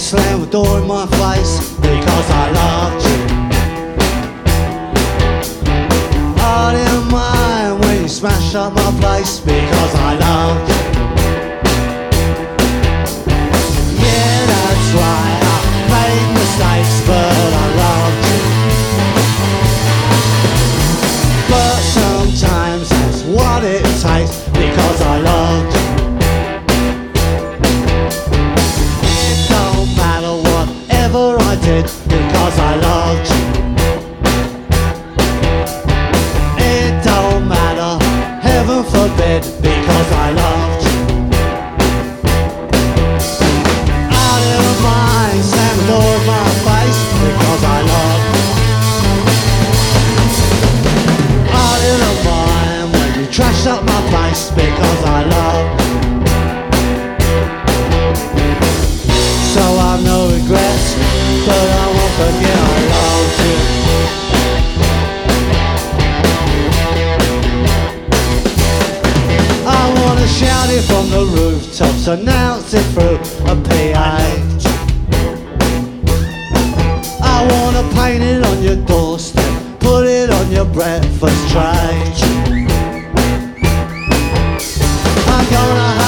slam the door in my face because I loved you. I didn't mind when you smashed up my place because I loved you. Yeah, that's right, I made mistakes, but I loved you. But sometimes that's what it takes because I loved you. It don't matter whatever I did because I loved you. It don't matter, heaven forbid, because I loved you. I didn't mind slamming the door in my face because I loved you. I didn't mind when you trashed up my place because I loved you. So I've no regrets, but I won't forget I loved you. I wanna shout it from the rooftops, announce it through a PA. I wanna paint it on your doorstep, put it on your breakfast tray. I'm gonna